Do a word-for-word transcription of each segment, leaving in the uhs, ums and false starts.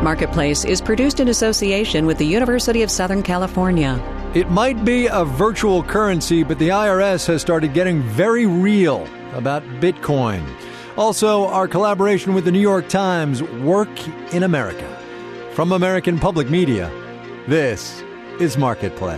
Marketplace is produced in association with the University of Southern California. It might be a virtual currency, but the I R S has started getting very real about Bitcoin. Also, our collaboration with the New York Times, Work in America. From American Public Media, this is Marketplace.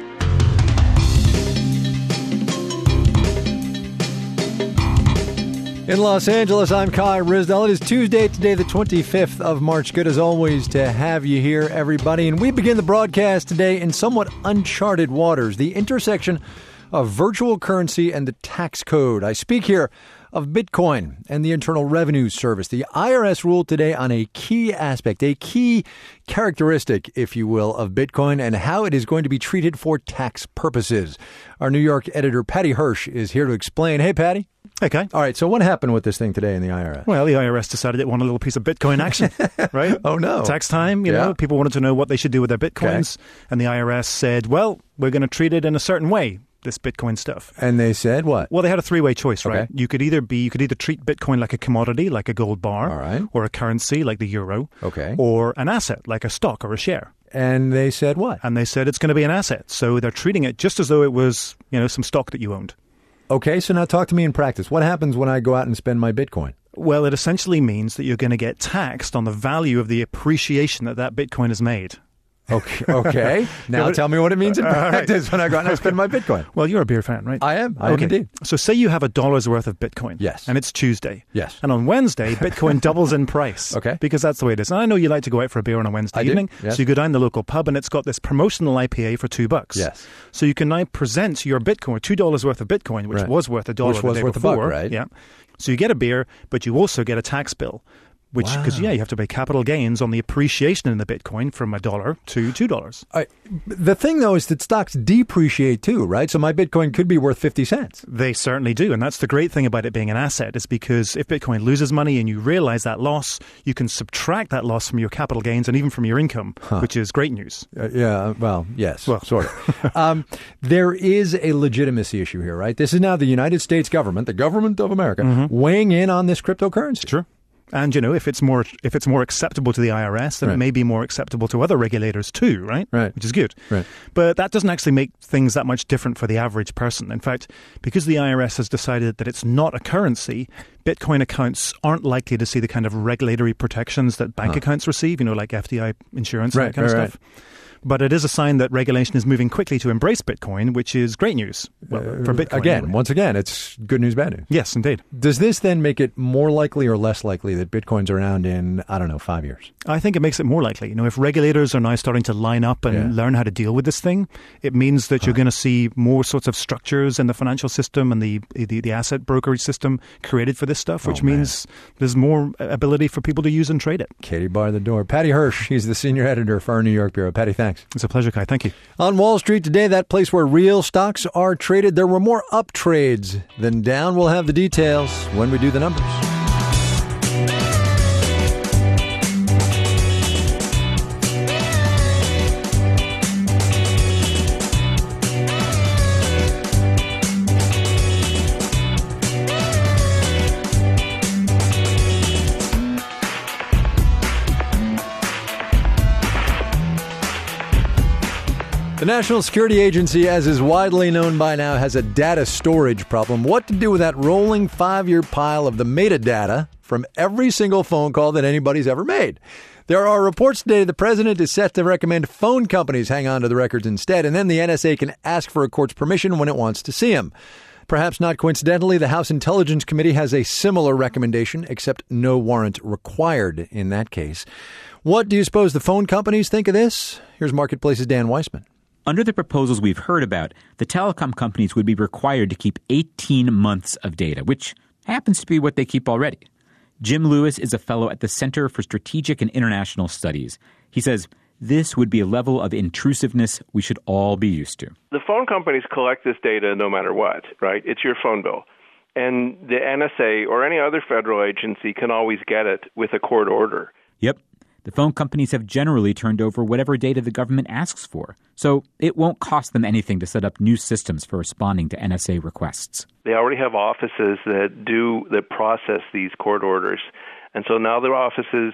In Los Angeles, I'm Kai Ryssdal. It is Tuesday, today the twenty-fifth of March. Good as always to have you here, everybody. And we begin the broadcast today in somewhat uncharted waters, the intersection of virtual currency and the tax code. I speak here of Bitcoin and the Internal Revenue Service. The I R S ruled today on a key aspect, a key characteristic, if you will, of Bitcoin and how it is going to be treated for tax purposes. Our New York editor, Patty Hirsch, is here to explain. Hey, Patty. Okay. All right. So what happened with this thing today in the I R S? Well, the I R S decided it wanted a little piece of Bitcoin action, right? Oh, no. Tax time, you yeah. know, people wanted to know what they should do with their Bitcoins. Okay. And the I R S said, well, we're going to treat it in a certain way, this Bitcoin stuff. And they said what? Well, they had a three-way choice, right? Okay. You could either be, you could either treat Bitcoin like a commodity, like a gold bar, all right, or a currency like the euro, okay, or an asset like a stock or a share. And they said what? And they said it's going to be an asset. So they're treating it just as though it was, you know, some stock that you owned. Okay, so now talk to me in practice. What happens when I go out and spend my Bitcoin? Well, it essentially means that you're going to get taxed on the value of the appreciation that that Bitcoin has made. Okay. Okay. Now yeah, tell me what it means in practice right. when I go out and I spend my Bitcoin. Well, you're a beer fan, right? I am. I okay. am indeed. So say you have a dollar's worth of Bitcoin. Yes. And it's Tuesday. Yes. And on Wednesday, Bitcoin doubles in price. Okay. Because that's the way it is. And I know you like to go out for a beer on a Wednesday I evening. Do. Yes. So you go down the local pub and it's got this promotional I P A for two bucks. Yes. So you can now present your Bitcoin, two dollars worth of Bitcoin, which right. was worth a dollar which was the day worth before. A buck, right? Yeah. So you get a beer, but you also get a tax bill. Which, because, wow. yeah, you have to pay capital gains on the appreciation in the Bitcoin from a dollar to two dollars. Right. The thing, though, is that stocks depreciate, too, right? So my Bitcoin could be worth fifty cents. They certainly do. And that's the great thing about it being an asset is because if Bitcoin loses money and you realize that loss, you can subtract that loss from your capital gains and even from your income, huh. which is great news. Uh, yeah, well, yes, well. sort of. um, there is a legitimacy issue here, right? This is now the United States government, the government of America, mm-hmm. weighing in on this cryptocurrency. Sure. And, you know, if it's more if it's more acceptable to the I R S, then right. it may be more acceptable to other regulators too, right? Right. Which is good. Right. But that doesn't actually make things that much different for the average person. In fact, because the I R S has decided that it's not a currency, Bitcoin accounts aren't likely to see the kind of regulatory protections that bank huh. accounts receive, you know, like F D I insurance and right, that kind right, of stuff. Right. But it is a sign that regulation is moving quickly to embrace Bitcoin, which is great news well, uh, for Bitcoin. Again, anyway. once again, it's good news, bad news. Yes, indeed. Does this then make it more likely or less likely that Bitcoin's around in, I don't know, five years? I think it makes it more likely. You know, if regulators are now starting to line up and yeah. learn how to deal with this thing, it means that you're huh. going to see more sorts of structures in the financial system and the, the, the asset brokerage system created for this stuff, which oh, means there's more ability for people to use and trade it. Katie bar the door. Patty Hirsch, he's the senior editor for our New York bureau. Patty, thanks. It's a pleasure, Kai. Thank you. On Wall Street today, that place where real stocks are traded, there were more up trades than down. We'll have the details when we do the numbers. The National Security Agency, as is widely known by now, has a data storage problem. What to do with that rolling five-year pile of the metadata from every single phone call that anybody's ever made? There are reports today the president is set to recommend phone companies hang on to the records instead, and then the N S A can ask for a court's permission when it wants to see them. Perhaps not coincidentally, the House Intelligence Committee has a similar recommendation, except no warrant required in that case. What do you suppose the phone companies think of this? Here's Marketplace's Dan Weissman. Under the proposals we've heard about, the telecom companies would be required to keep eighteen months of data, which happens to be what they keep already. Jim Lewis is a fellow at the Center for Strategic and International Studies. He says this would be a level of intrusiveness we should all be used to. The phone companies collect this data no matter what, right? It's your phone bill. And the N S A or any other federal agency can always get it with a court order. Yep. The phone companies have generally turned over whatever data the government asks for, so it won't cost them anything to set up new systems for responding to N S A requests. They already have offices that do that process these court orders, and so now their offices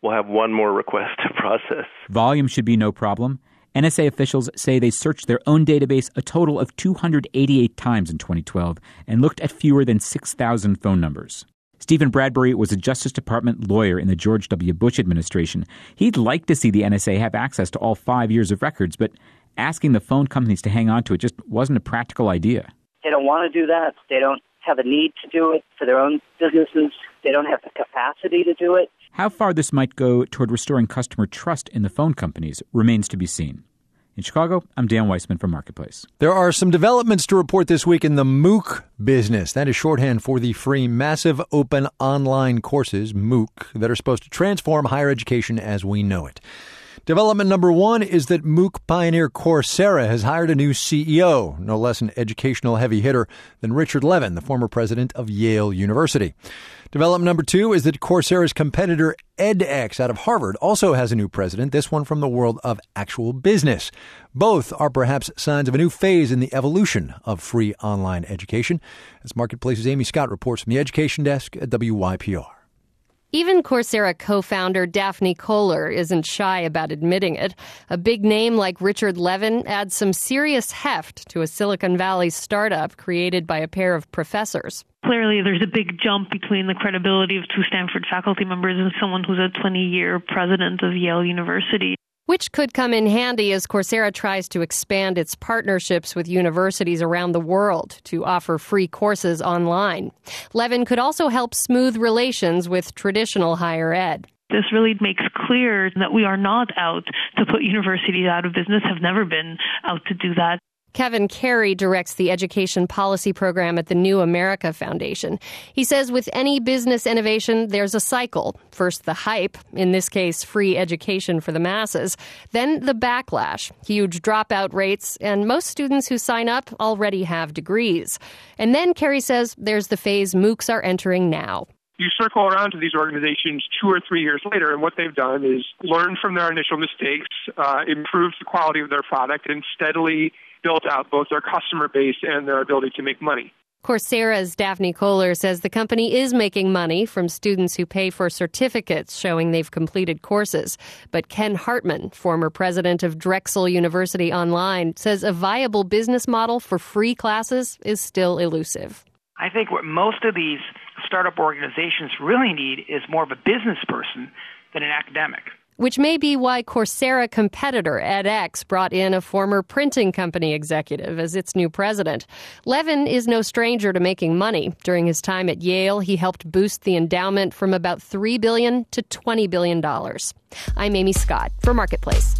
we'll have one more request to process. Volume should be no problem. N S A officials say they searched their own database a total of two hundred eighty-eight times in twenty twelve and looked at fewer than six thousand phone numbers. Stephen Bradbury was a Justice Department lawyer in the George W. Bush administration. He'd like to see the N S A have access to all five years of records, but asking the phone companies to hang on to it just wasn't a practical idea. They don't want to do that. They don't have a need to do it for their own businesses. They don't have the capacity to do it. How far this might go toward restoring customer trust in the phone companies remains to be seen. In Chicago, I'm Dan Weissman from Marketplace. There are some developments to report this week in the MOOC business. That is shorthand for the free Massive Open Online Courses, MOOC, that are supposed to transform higher education as we know it. Development number one is that MOOC pioneer Coursera has hired a new C E O, no less an educational heavy hitter than Richard Levin, the former president of Yale University. Development number two is that Coursera's competitor edX out of Harvard also has a new president, this one from the world of actual business. Both are perhaps signs of a new phase in the evolution of free online education. As Marketplace's Amy Scott reports from the Education Desk at W Y P R. Even Coursera co-founder Daphne Koller isn't shy about admitting it. A big name like Richard Levin adds some serious heft to a Silicon Valley startup created by a pair of professors. Clearly, there's a big jump between the credibility of two Stanford faculty members and someone who's a twenty-year president of Yale University. Which could come in handy as Coursera tries to expand its partnerships with universities around the world to offer free courses online. Levin could also help smooth relations with traditional higher ed. This really makes clear that we are not out to put universities out of business, have never been out to do that. Kevin Carey directs the education policy program at the New America Foundation. He says with any business innovation, there's a cycle. First, the hype, in this case, free education for the masses. Then the backlash, huge dropout rates, and most students who sign up already have degrees. And then, Carey says, there's the phase MOOCs are entering now. You circle around to these organizations two or three years later, and what they've done is learn from their initial mistakes, uh, improve the quality of their product, and steadily built out both their customer base and their ability to make money. Coursera's Daphne Koller says the company is making money from students who pay for certificates showing they've completed courses. But Ken Hartman, former president of Drexel University Online, says a viable business model for free classes is still elusive. I think what most of these startup organizations really need is more of a business person than an academic. Which may be why Coursera competitor edX brought in a former printing company executive as its new president. Levin is no stranger to making money. During his time at Yale, he helped boost the endowment from about three billion dollars to twenty billion dollars. I'm Amy Scott for Marketplace.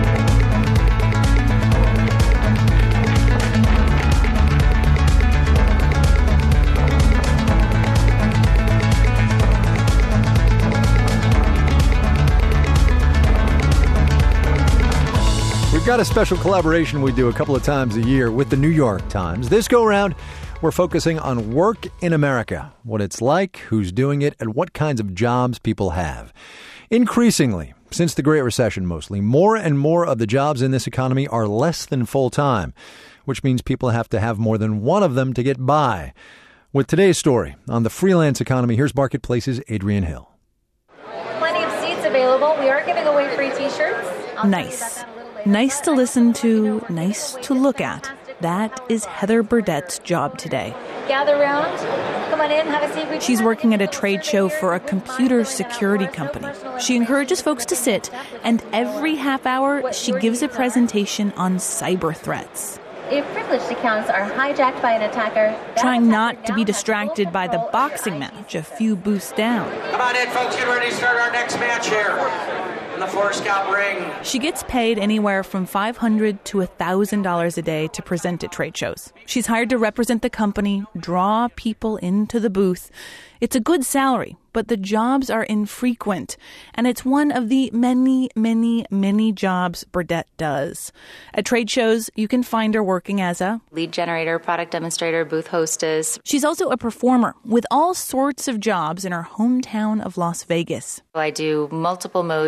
We've got a special collaboration we do a couple of times a year with the New York Times. This go around, we're focusing on work in America, what it's like, who's doing it, and what kinds of jobs people have. Increasingly, since the Great Recession mostly, more and more of the jobs in this economy are less than full-time, which means people have to have more than one of them to get by. With today's story on the freelance economy, here's Marketplace's Adrienne Hill. Plenty of seats available. We are giving away free T-shirts. I'll nice. Nice to listen to, nice to look at. That is Heather Burdett's job today. Gather around. Come on in, have a seat. She's working at a trade show for a computer security company. She encourages folks to sit, and every half hour, she gives a presentation on cyber threats. If privileged accounts are hijacked by an attacker... Trying not to be distracted by the boxing match a few booths down. Come on in, folks. Get ready to start our next match here. The Four Scout ring. She gets paid anywhere from five hundred dollars to one thousand dollars a day to present at trade shows. She's hired to represent the company, draw people into the booth. It's a good salary, but the jobs are infrequent, and it's one of the many, many, many jobs Burdett does. At trade shows, you can find her working as a lead generator, product demonstrator, booth hostess. She's also a performer with all sorts of jobs in her hometown of Las Vegas. I do multiple modes of Fortune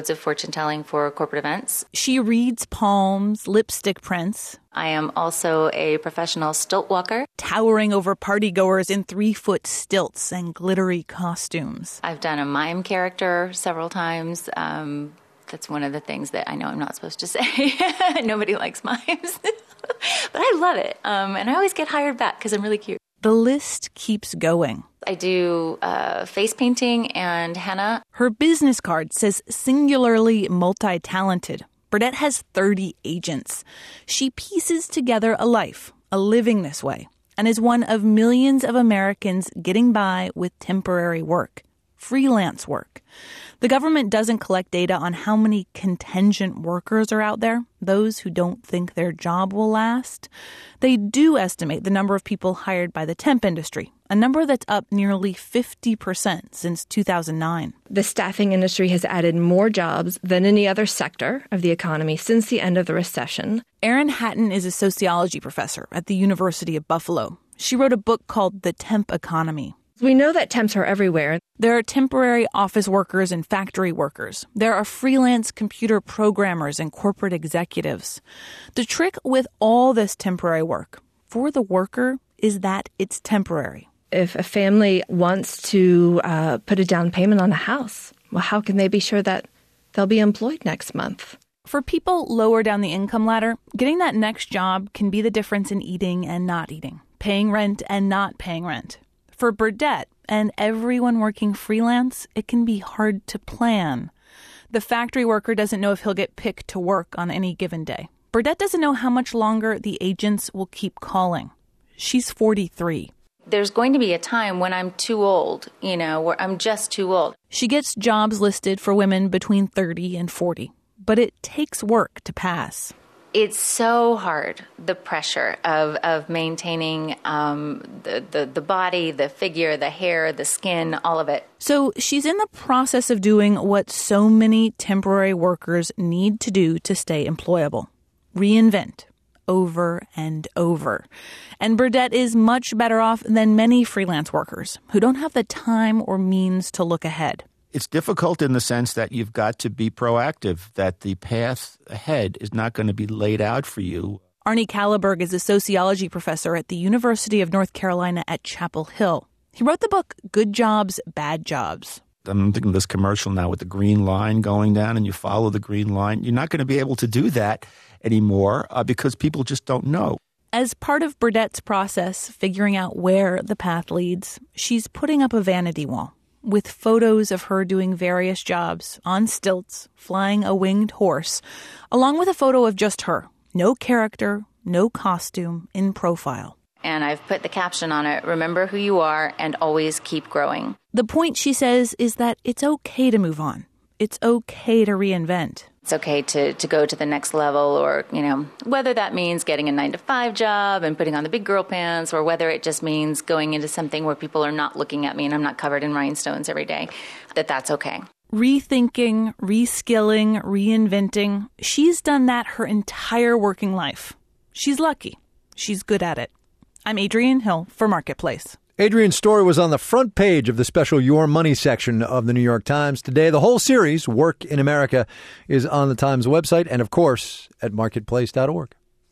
fortune telling for corporate events. She reads palms, lipstick prints. I am also a professional stilt walker, towering over partygoers in three-foot stilts and glittery costumes. I've done a mime character several times. Um, that's one of the things that I know I'm not supposed to say. Nobody likes mimes. But I love it. Um, and I always get hired back because I'm really cute. The list keeps going. I do uh, face painting and henna. Her business card says singularly multi-talented. Burdett has thirty agents. She pieces together a life, a living this way, and is one of millions of Americans getting by with temporary work, freelance work. The government doesn't collect data on how many contingent workers are out there, those who don't think their job will last. They do estimate the number of people hired by the temp industry, a number that's up nearly fifty percent since two thousand nine. The staffing industry has added more jobs than any other sector of the economy since the end of the recession. Erin Hatton is a sociology professor at the University of Buffalo. She wrote a book called The Temp Economy. We know that temps are everywhere. There are temporary office workers and factory workers. There are freelance computer programmers and corporate executives. The trick with all this temporary work for the worker is that it's temporary. If a family wants to uh, put a down payment on a house, well, how can they be sure that they'll be employed next month? For people lower down the income ladder, getting that next job can be the difference in eating and not eating, paying rent and not paying rent. For Burdett and everyone working freelance, it can be hard to plan. The factory worker doesn't know if he'll get picked to work on any given day. Burdett doesn't know how much longer the agents will keep calling. She's forty-three. There's going to be a time when I'm too old, you know, where I'm just too old. She gets jobs listed for women between thirty and forty, but it takes work to pass. It's so hard, the pressure of, of maintaining um, the, the, the body, the figure, the hair, the skin, all of it. So she's in the process of doing what so many temporary workers need to do to stay employable. Reinvent. Over and over. And Burdett is much better off than many freelance workers who don't have the time or means to look ahead. It's difficult in the sense that you've got to be proactive, that the path ahead is not going to be laid out for you. Arnie Kalleberg is a sociology professor at the University of North Carolina at Chapel Hill. He wrote the book Good Jobs, Bad Jobs. I'm thinking of this commercial now with the green line going down and you follow the green line. You're not going to be able to do that anymore uh, because people just don't know. As part of Burdett's process, figuring out where the path leads, she's putting up a vanity wall with photos of her doing various jobs on stilts, flying a winged horse, along with a photo of just her. No character, no costume, in profile. And I've put the caption on it, remember who you are and always keep growing. The point, she says, is that it's okay to move on. It's okay to reinvent. It's okay to, to go to the next level or, you know, whether that means getting a nine to five job and putting on the big girl pants or whether it just means going into something where people are not looking at me and I'm not covered in rhinestones every day, that that's okay. Rethinking, reskilling, reinventing. She's done that her entire working life. She's lucky. She's good at it. I'm Adrienne Hill for Marketplace. Adrienne's story was on the front page of the special Your Money section of the New York Times today. The whole series, Work in America, is on the Times website and, of course, at marketplace dot org.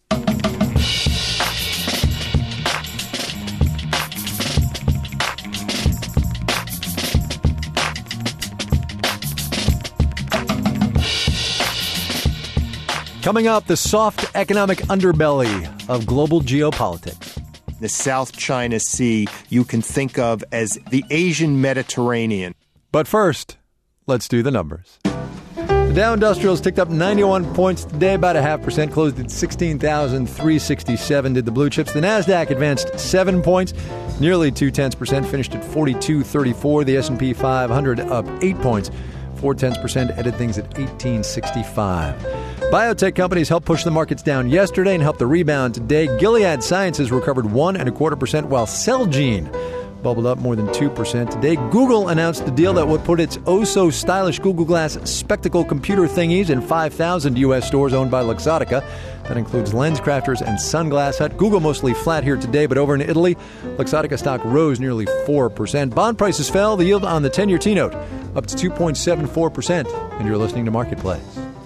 Coming up, the soft economic underbelly of global geopolitics. The South China Sea you can think of as the Asian Mediterranean. But first, let's do the numbers. The Dow Industrials ticked up ninety-one points today, about a half percent, closed at sixteen thousand three hundred sixty-seven. Did the blue chips. The Nasdaq advanced seven points, nearly two-tenths percent, finished at forty-two thirty-four. The S and P five hundred up eight points, four-tenths percent, ended things at eighteen sixty-five. Biotech companies helped push the markets down yesterday and helped the rebound today. Gilead Sciences recovered one and a quarter percent, while Celgene bubbled up more than two percent. Today, Google announced the deal that would put its oh-so-stylish Google Glass spectacle computer thingies in five thousand U S stores owned by Luxottica. That includes LensCrafters and Sunglass Hut. Google mostly flat here today, but over in Italy, Luxottica stock rose nearly four percent. Bond prices fell. The yield on the ten-year T-note up to two point seven four percent. And you're listening to Marketplace.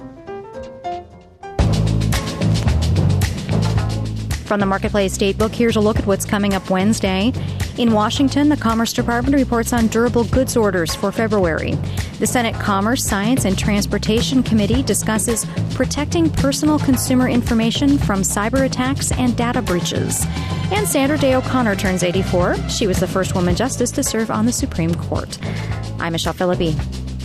From the Marketplace Datebook, here's a look at what's coming up Wednesday. In Washington, the Commerce Department reports on durable goods orders for February. The Senate Commerce, Science, and Transportation Committee discusses protecting personal consumer information from cyber attacks and data breaches. And Sandra Day O'Connor turns eighty-four. She was the first woman justice to serve on the Supreme Court. I'm Michelle Philippi.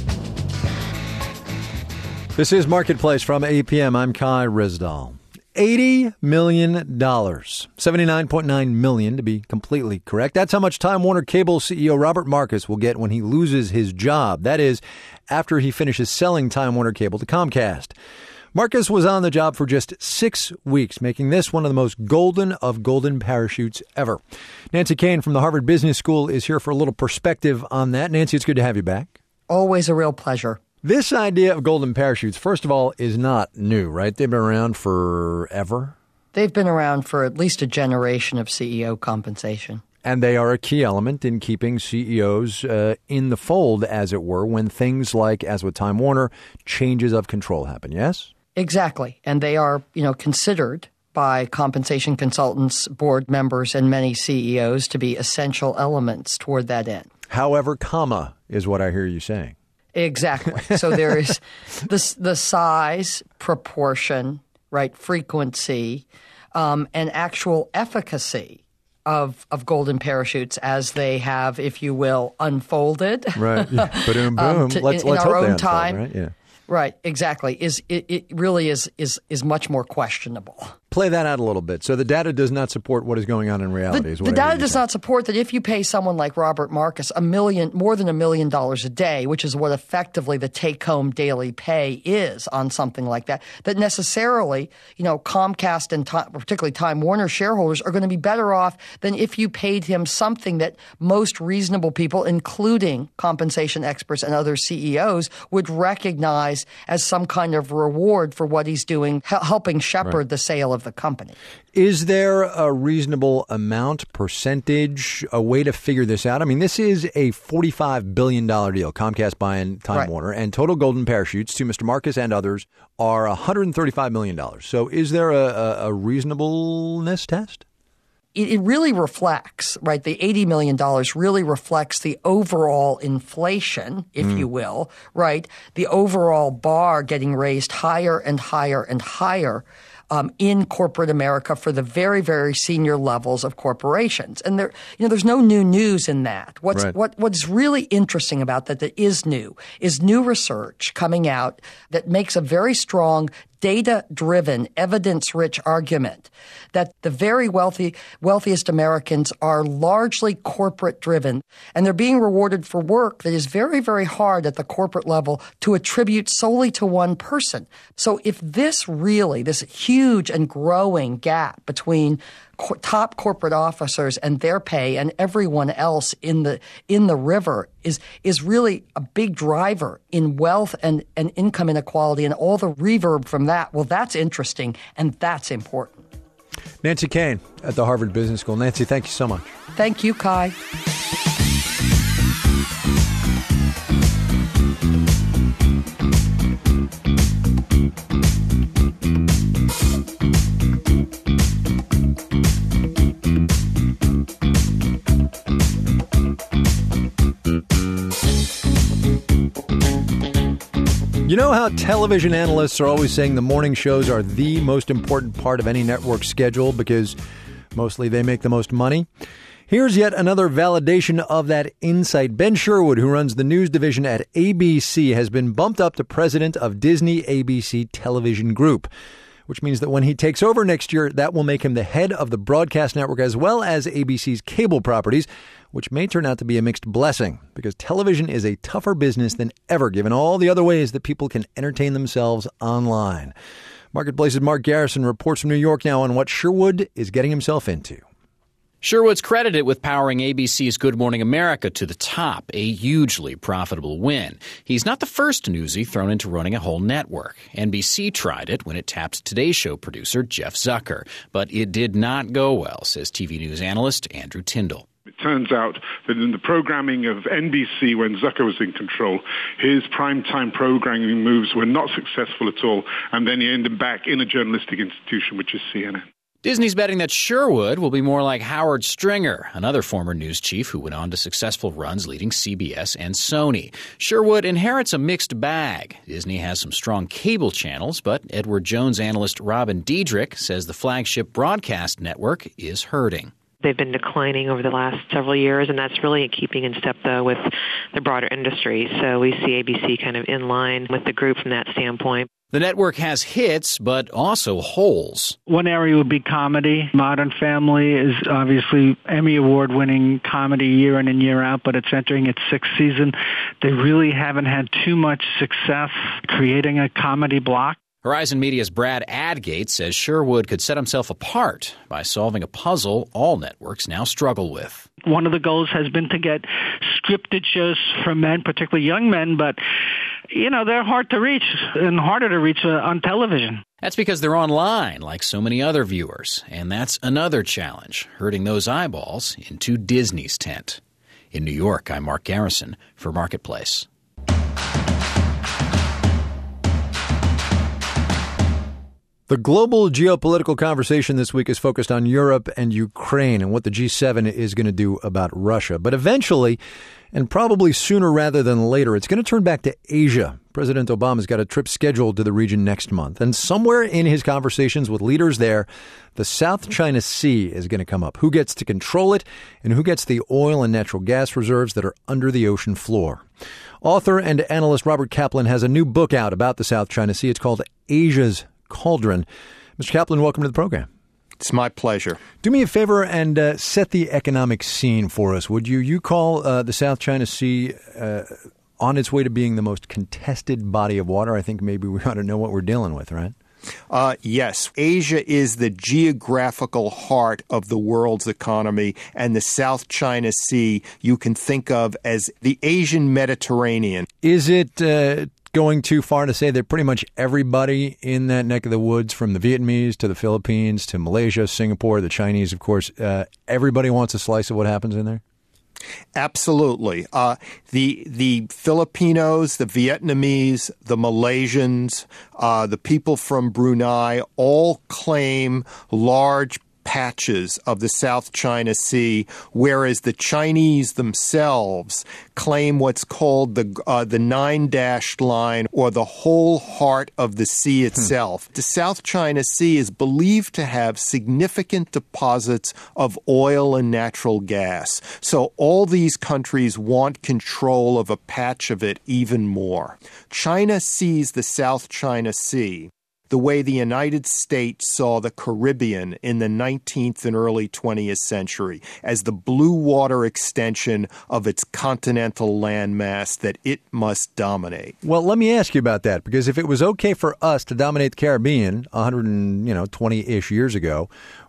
This is Marketplace from eight p.m. I'm Kai Rizdal. eighty million dollars. seventy-nine point nine million dollars to be completely correct. That's how much Time Warner Cable C E O Robert Marcus will get when he loses his job. That is, after he finishes selling Time Warner Cable to Comcast. Marcus was on the job for just six weeks, making this one of the most golden of golden parachutes ever. Nancy Kane from the Harvard Business School is here for a little perspective on that. Nancy, it's good to have you back. Always a real pleasure. This idea of golden parachutes, first of all, is not new, right? They've been around forever. They've been around for at least a generation of C E O compensation. And they are a key element in keeping C E Os uh, in the fold, as it were, when things like, as with Time Warner, changes of control happen, yes? Exactly. And they are, you know, considered by compensation consultants, board members, and many C E Os to be essential elements toward that end. However, comma is what I hear you saying. Exactly. So there is the, the size, proportion, right, frequency, um, and actual efficacy of of golden parachutes as they have, if you will, unfolded. Right. Boom, boom. um, to, let's in, let's in our hope own they time. unfold, right? Yeah. Right, exactly. Is it, it really is is is much more questionable. Play that out a little bit. So the data does not support what is going on in reality. The, is what the data does saying. not support that if you pay someone like Robert Marcus a million, more than a million dollars a day, which is what effectively the take-home daily pay is on something like that, that necessarily, you know, Comcast and time, particularly Time Warner shareholders are going to be better off than if you paid him something that most reasonable people, including compensation experts and other C E Os, would recognize as some kind of reward for what he's doing, helping shepherd right. the sale of the company. Is there a reasonable amount, percentage, a way to figure this out? I mean, this is a forty-five billion dollars deal, Comcast buying Time right. Warner, and total golden parachutes to Mister Marcus and others are one hundred thirty-five million dollars. So is there a, a, a reasonableness test? It really reflects, right, the eighty million dollars really reflects the overall inflation, if mm. you will, right, the overall bar getting raised higher and higher and higher um, in corporate America for the very, very senior levels of corporations. And there, you know, there's no new news in that. What's right. what what's really interesting about that that is new is new research coming out that makes a very strong data-driven, evidence-rich argument that the very wealthy, wealthiest Americans are largely corporate-driven, and they're being rewarded for work that is very, very hard at the corporate level to attribute solely to one person. So if this really, this huge and growing gap between co- top corporate officers and their pay and everyone else in the in the river is is really a big driver in wealth and, and income inequality and all the reverb from that, well, that's interesting and that's important. Nancy Kane at the Harvard Business School. Nancy, thank you so much. Thank you, Kai. You know how television analysts are always saying the morning shows are the most important part of any network schedule because mostly they make the most money? Here's yet another validation of that insight. Ben Sherwood, who runs the news division at A B C, has been bumped up to president of Disney A B C Television Group, which means that when he takes over next year, that will make him the head of the broadcast network as well as A B C's cable properties, which may turn out to be a mixed blessing because television is a tougher business than ever, given all the other ways that people can entertain themselves online. Marketplace's Mark Garrison reports from New York now on what Sherwood is getting himself into. Sherwood's credited with powering A B C's Good Morning America to the top, a hugely profitable win. He's not the first newsie thrown into running a whole network. N B C tried it when it tapped Today Show producer Jeff Zucker, but it did not go well, says T V news analyst Andrew Tyndall. It turns out that in the programming of N B C when Zucker was in control, his primetime programming moves were not successful at all, and then he ended back in a journalistic institution, which is C N N. Disney's betting that Sherwood will be more like Howard Stringer, another former news chief who went on to successful runs leading C B S and Sony. Sherwood inherits a mixed bag. Disney has some strong cable channels, but Edward Jones analyst Robin Diedrich says the flagship broadcast network is hurting. They've been declining over the last several years, and that's really keeping in step, though, with the broader industry. So we see A B C kind of in line with the group from that standpoint. The network has hits, but also holes. One area would be comedy. Modern Family is obviously Emmy Award-winning comedy year in and year out, but it's entering its sixth season. They really haven't had too much success creating a comedy block. Horizon Media's Brad Adgate says Sherwood could set himself apart by solving a puzzle all networks now struggle with. One of the goals has been to get scripted shows for men, particularly young men, but, you know, they're hard to reach and harder to reach uh, on television. That's because they're online, like so many other viewers. And that's another challenge, herding those eyeballs into Disney's tent. In New York, I'm Mark Garrison for Marketplace. The global geopolitical conversation this week is focused on Europe and Ukraine and what the G seven is going to do about Russia. But eventually, and probably sooner rather than later, it's going to turn back to Asia. President Obama's got a trip scheduled to the region next month. And somewhere in his conversations with leaders there, the South China Sea is going to come up. Who gets to control it and who gets the oil and natural gas reserves that are under the ocean floor? Author and analyst Robert Kaplan has a new book out about the South China Sea. It's called Asia's Cauldron. Mister Kaplan, welcome to the program. It's my pleasure. Do me a favor and uh, set the economic scene for us, would you? You call uh, the South China Sea uh, on its way to being the most contested body of water. I think maybe we ought to know what we're dealing with, right? Uh, yes. Asia is the geographical heart of the world's economy, and the South China Sea you can think of as the Asian Mediterranean. Is it uh, going too far to say that pretty much everybody in that neck of the woods, from the Vietnamese to the Philippines to Malaysia, Singapore, the Chinese, of course, uh, everybody wants a slice of what happens in there? Absolutely. Uh, the the Filipinos, the Vietnamese, the Malaysians, uh, the people from Brunei all claim large patches of the South China Sea, whereas the Chinese themselves claim what's called the uh, the nine-dashed line, or the whole heart of the sea itself. Hmm. The South China Sea is believed to have significant deposits of oil and natural gas. So all these countries want control of a patch of it even more. China sees the South China Sea the way the United States saw the Caribbean in the nineteenth and early twentieth century, as the blue water extension of its continental landmass that it must dominate. Well, let me ask you about that, because if it was okay for us to dominate the Caribbean one hundred twenty-ish years ago,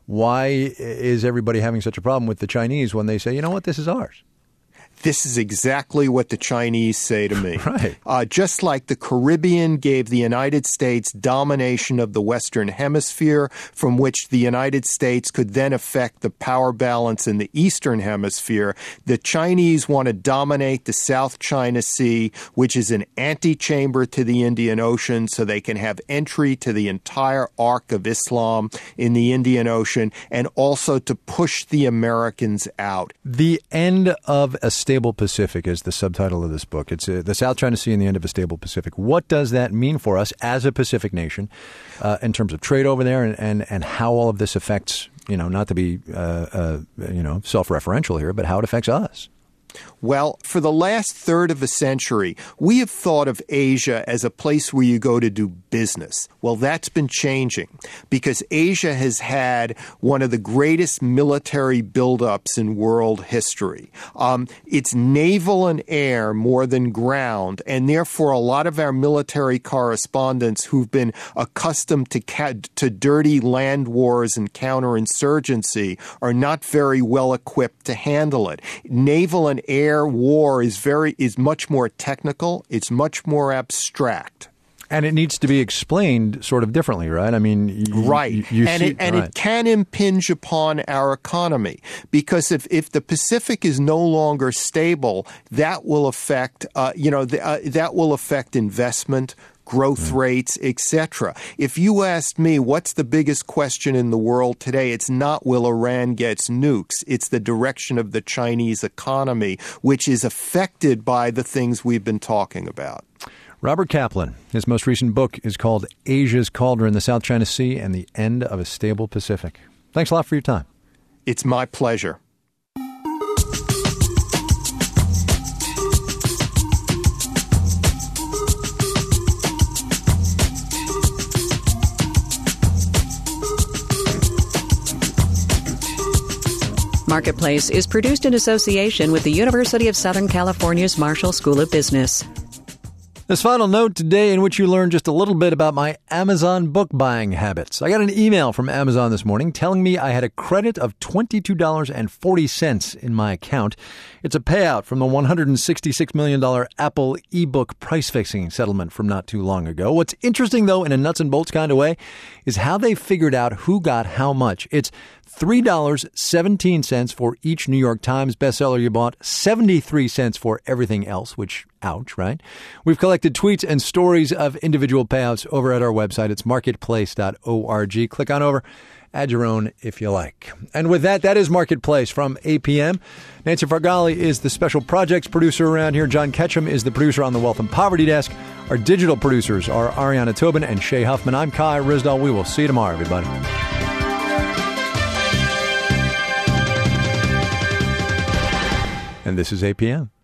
why is everybody having such a problem with the Chinese when they say, you know what, this is ours? This is exactly what the Chinese say to me. Right. Uh, just like the Caribbean gave the United States domination of the Western Hemisphere, from which the United States could then affect the power balance in the Eastern Hemisphere, the Chinese want to dominate the South China Sea, which is an antechamber to the Indian Ocean, so they can have entry to the entire arc of Islam in the Indian Ocean, and also to push the Americans out. The end of a stable Pacific is the subtitle of this book. It's uh, the South China Sea and the end of a stable Pacific. What does that mean for us as a Pacific nation uh, in terms of trade over there, and, and, and how all of this affects, you know, not to be, uh, uh, you know, self-referential here, but how it affects us? Well, for the last third of a century, we have thought of Asia as a place where you go to do business. Well, that's been changing because Asia has had one of the greatest military buildups in world history. Um, it's naval and air more than ground, and therefore a lot of our military correspondents who've been accustomed to ca- to dirty land wars and counterinsurgency are not very well equipped to handle it. Naval and air war is very is much more technical. It's much more abstract. And it needs to be explained sort of differently, right? I mean, you, right. You, you and see, it, and right. it can impinge upon our economy because if, if the Pacific is no longer stable, that will affect, uh, you know, the, uh, that will affect investment, growth mm. rates, et cetera. If you asked me what's the biggest question in the world today, it's not will Iran get nukes. It's the direction of the Chinese economy, which is affected by the things we've been talking about. Robert Kaplan, his most recent book is called Asia's Cauldron, the South China Sea, and the End of a Stable Pacific. Thanks a lot for your time. It's my pleasure. Marketplace is produced in association with the University of Southern California's Marshall School of Business. This final note today in which you learn just a little bit about my Amazon book buying habits. I got an email from Amazon this morning telling me I had a credit of twenty-two dollars and forty cents in my account. It's a payout from the one hundred sixty-six million dollars Apple ebook price-fixing settlement from not too long ago. What's interesting, though, in a nuts and bolts kind of way, is how they figured out who got how much. It's three dollars and seventeen cents for each New York Times bestseller you bought, seventy-three cents for everything else, which, ouch, right? We've collected tweets and stories of individual payouts over at our website. It's marketplace dot org. Click on over. Add your own if you like. And with that, that is Marketplace from A P M. Nancy Fargali is the special projects producer around here. John Ketchum is the producer on the Wealth and Poverty Desk. Our digital producers are Ariana Tobin and Shay Huffman. I'm Kai Risdall. We will see you tomorrow, everybody. And this is A P M.